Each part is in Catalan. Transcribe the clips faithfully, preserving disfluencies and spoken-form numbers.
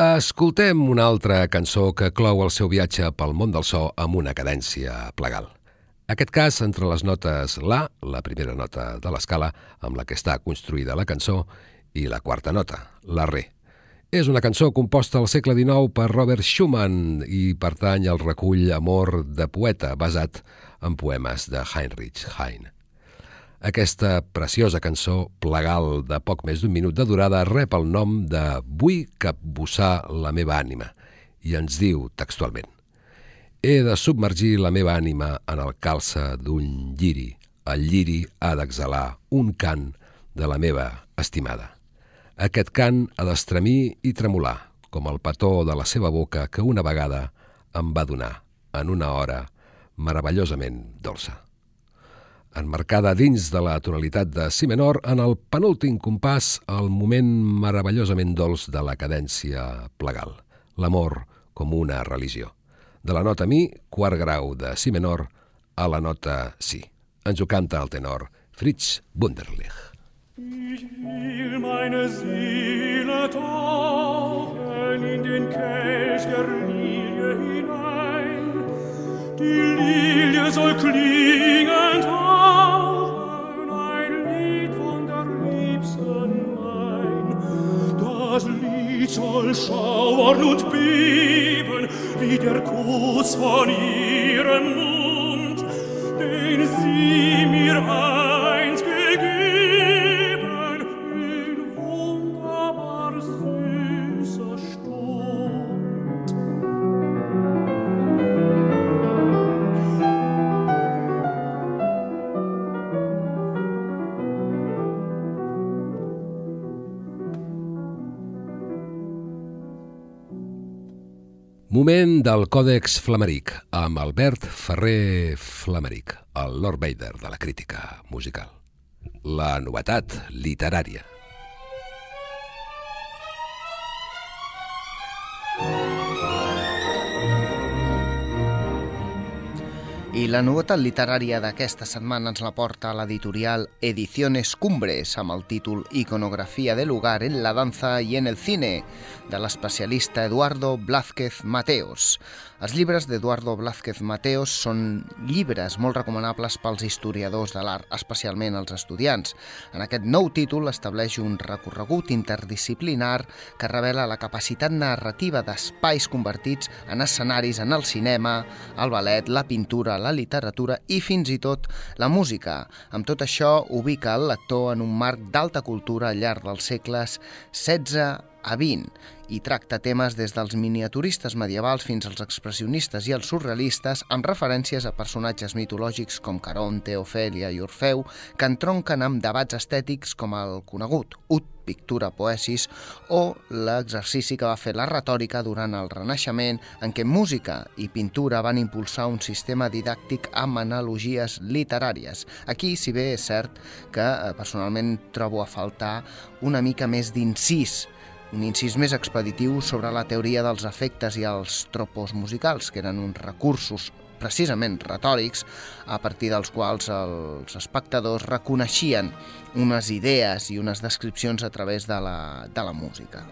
Escoltem una altra cançó que clou el seu viatge pel món del so amb una cadència plegal. Aquest cas, entre les notes La, la primera nota de l'escala amb la que està construïda la cançó, i la quarta nota, la Re. És una cançó composta al segle dinou per Robert Schumann i pertany al recull Amor de poeta, basat en poemes de Heinrich Heine. Aquesta preciosa cançó, plegal de poc més d'un minut de durada, rep el nom de Vull capbussar la meva ànima i ens diu textualment: he de submergir la meva ànima en el calze d'un lliri. El lliri ha d'exhalar un cant de la meva estimada. Aquest cant ha d'estremir i tremolar, com el petó de la seva boca que una vegada em va donar en una hora meravellosament dolça. Emmarcada dins de la tonalitat de si menor, en el penúltim compàs, el moment meravellosament dolç de la cadència plegal, l'amor com una religió. De la nota mi, quart grau de si menor, a la nota si. Ens ho canta el tenor Fritz Wunderlich. Ich will meine Seele tauchen in den Kelch der Lilie hinein. Die Lilie soll klingend hauchen, ein Lied von der Liebsten mein. Das Lied soll schauern und beben, wie der Kuss von ihrem Mund, den sie mir einst gegeben in wunderbar süßer Stund. Moment del Còdex Flameric, amb Albert Ferrer Flameric, el Lord Vader de la crítica musical. La novetat literària. I la novetat literària d'aquesta setmana ens la porta l'editorial Ediciones Cumbres amb el títol Iconografía del lugar en la danza y en el cine, de l'especialista Eduardo Blázquez Mateos. Els llibres d'Eduardo Blázquez Mateos són llibres molt recomanables pels historiadors de l'art, especialment els estudiants. En aquest nou títol estableix un recorregut interdisciplinar que revela la capacitat narrativa d'espais convertits en escenaris en el cinema, el ballet, la pintura, la literatura i fins i tot la música. Amb tot això, ubica el lector en un marc d'alta cultura al llarg dels segles setze a vint i tracta temes des dels miniaturistes medievals fins als expressionistes i els surrealistes, amb referències a personatges mitològics com Caronte, Ofèlia i Orfeu, que entronquen amb debats estètics com el conegut Ut Pictura Poesis o l'exercici que va fer la retòrica durant el Renaixement, en què música i pintura van impulsar un sistema didàctic amb analogies literàries. Aquí, si bé és cert que eh, personalment trobo a faltar una mica més d'incís, un incís més expeditiu sobre la teoria dels efectes i els tropos musicals, que eren uns recursos precisament retòrics, a partir dels quals els espectadors reconeixien unes idees i unes descripcions a través de la, de la música.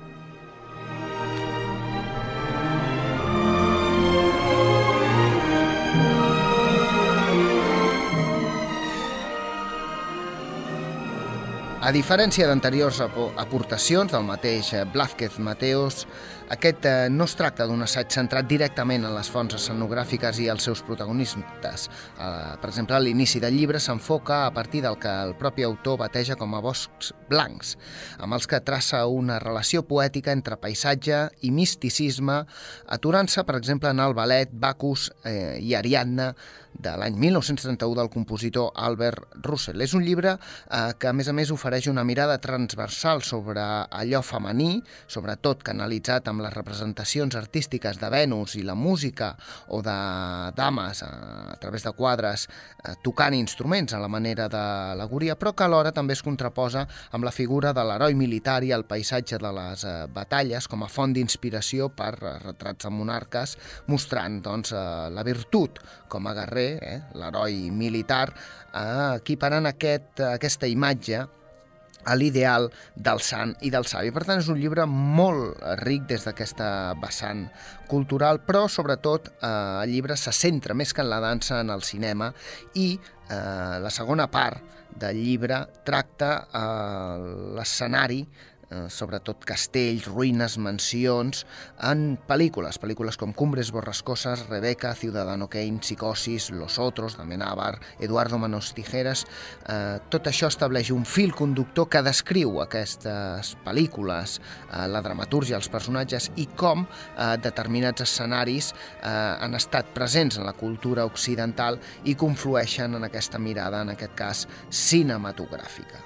A diferència d'anteriors aportacions del mateix Blázquez Mateos, aquest no es tracta d'un assaig centrat directament en les fonts escenogràfiques i els seus protagonistes. Per exemple, a l'inici del llibre s'enfoca a partir del que el propi autor bateja com a boscs blancs, amb els que traça una relació poètica entre paisatge i misticisme, aturant-se, per exemple, en el ballet Bacchus eh, i Ariadna de l'any mil nou-cents trenta-u del compositor Albert Roussel. És un llibre eh, que, a més a més, ofereix una mirada transversal sobre allò femení, sobretot canalitzat amb les representacions artístiques de Venus i la música o de dames a, a través de quadres eh, tocant instruments a la manera d'al·legoria, però que alhora també es contraposa amb la figura de l'heroi militar i el paisatge de les eh, batalles com a font d'inspiració per eh, retrats de monarques, mostrant doncs, eh, la virtut com a guerrer, eh, l'heroi militar, eh, equiparant aquest, aquesta imatge a l'ideal del sant i del savi. Per tant, és un llibre molt ric des d'aquesta vessant cultural, però sobretot eh, el llibre se centra més que en la dansa en el cinema i eh, la segona part del llibre tracta eh, l'escenari, eh, sobretot castells, ruïnes, mansions, en pel·lícules, pel·lícules com Cumbres Borrascosas, Rebeca, Ciudadano Kane, Psicosis, Los Otros, de Amenábar, Eduardo Manos Tijeras. Eh, tot això estableix un fil conductor que descriu aquestes pel·lícules, eh, la dramatúrgia, els personatges i com eh, determinats escenaris eh, han estat presents en la cultura occidental i conflueixen en aquesta mirada, en aquest cas, cinematogràfica.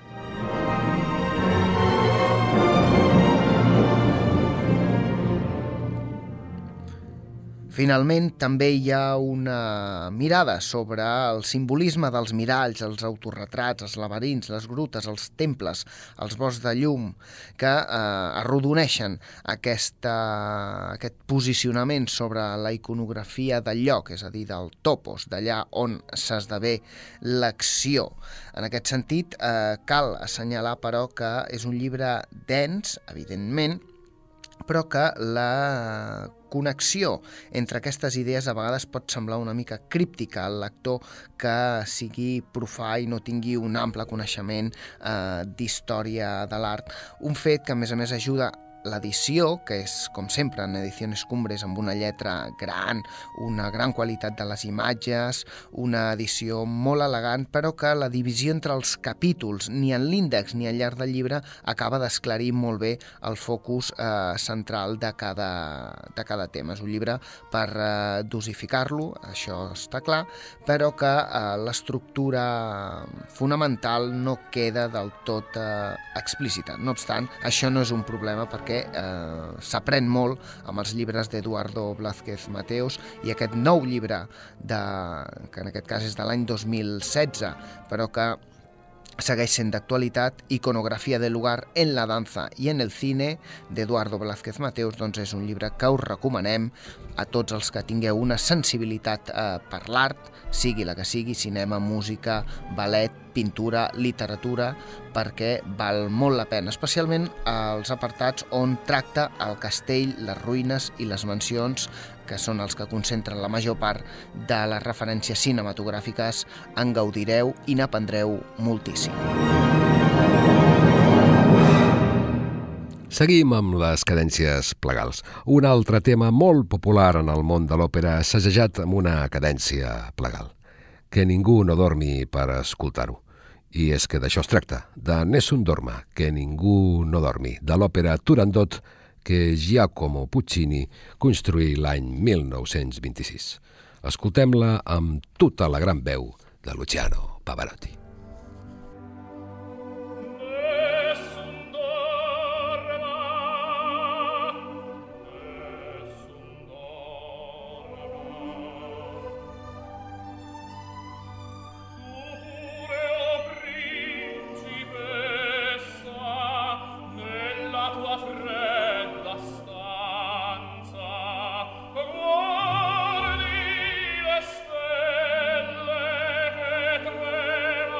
Finalment, també hi ha una mirada sobre el simbolisme dels miralls, els autorretrats, els laberints, les grutes, els temples, els boscs de llum, que eh, arrodoneixen aquesta, aquest posicionament sobre la iconografia del lloc, és a dir, del topos, d'allà on s'esdevé l'acció. En aquest sentit, eh, cal assenyalar, però, que és un llibre dens, evidentment, però que la connexió entre aquestes idees a vegades pot semblar una mica críptica al lector que sigui profà i no tingui un ample coneixement eh, d'història de l'art. Un fet que, a més a més, ajuda l'edició, que és, com sempre, en Ediciones Cumbres, amb una lletra gran, una gran qualitat de les imatges, una edició molt elegant, però que la divisió entre els capítols, ni en l'índex ni al llarg del llibre, acaba d'esclarir molt bé el focus eh, central de cada, de cada tema. És un llibre per eh, dosificar-lo, això està clar, però que eh, l'estructura fonamental no queda del tot eh, explícita. No obstant, això no és un problema perquè que eh, s'aprèn molt amb els llibres d'Eduardo Blázquez Mateos i aquest nou llibre, de, que en aquest cas és de l'any dos mil setze, però que segueix sent d'actualitat, Iconografía del lugar en la danza i en el cine, d'Eduardo Blázquez Mateos, doncs és un llibre que us recomanem a tots els que tingueu una sensibilitat eh, per l'art, sigui la que sigui, cinema, música, ballet, pintura, literatura, perquè val molt la pena, especialment els apartats on tracta el castell, les ruïnes i les mansions, que són els que concentren la major part de les referències cinematogràfiques. En gaudireu i n'aprendreu moltíssim. Seguim amb les cadències plegals. Un altre tema molt popular en el món de l'òpera assajat amb una cadència plegal. Que ningú no dormi per escoltar-ho. I és que d'això es tracta, de Nessun Dorma, que ningú no dormi, de l'òpera Turandot, que Giacomo Puccini construí l'any mil nou-cents vint-i-sis. Escoltem-la amb tota la gran veu de Luciano Pavarotti. Stelle che trema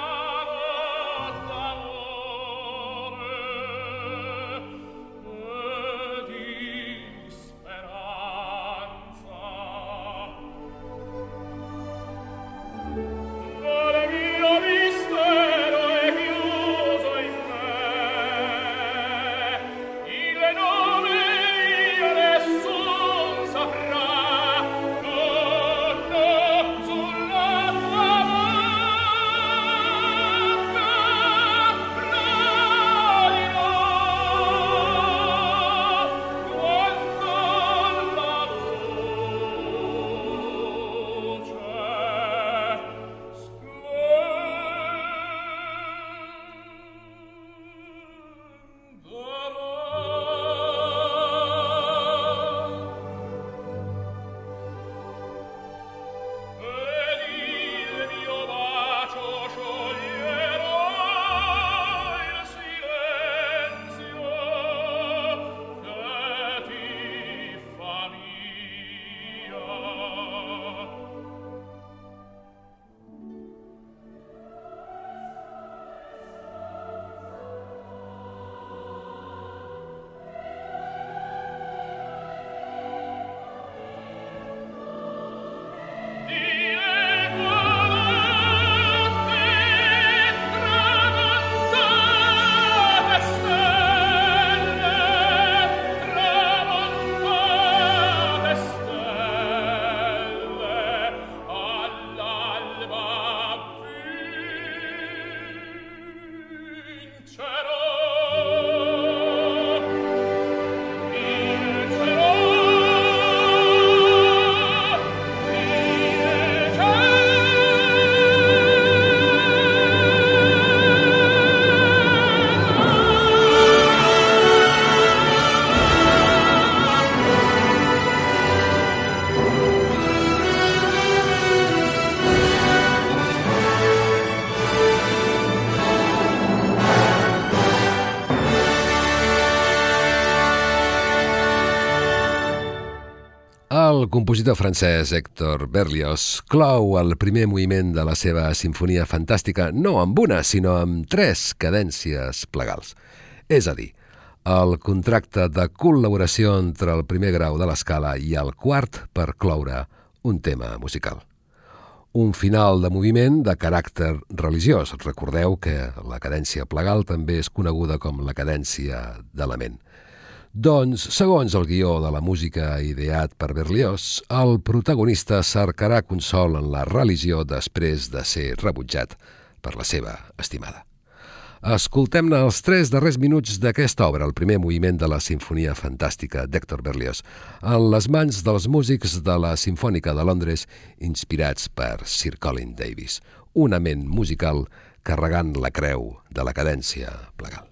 El compositor francès Hector Berlioz clou el primer moviment de la seva sinfonia fantàstica no amb una, sinó amb tres cadències plegals. És a dir, el contracte de col·laboració entre el primer grau de l'escala i el quart per cloure un tema musical. Un final de moviment de caràcter religiós. Recordeu que la cadència plegal també és coneguda com la cadència de lament. Doncs, segons el guió de la música ideat per Berlioz, el protagonista cercarà consol en la religió després de ser rebutjat per la seva estimada. Escoltem-ne els tres darrers minuts d'aquesta obra, el primer moviment de la Simfonia Fantàstica d'Hector Berlioz, en les mans dels músics de la Simfònica de Londres, inspirats per Sir Colin Davis, una ment musical carregant la creu de la cadència plegal.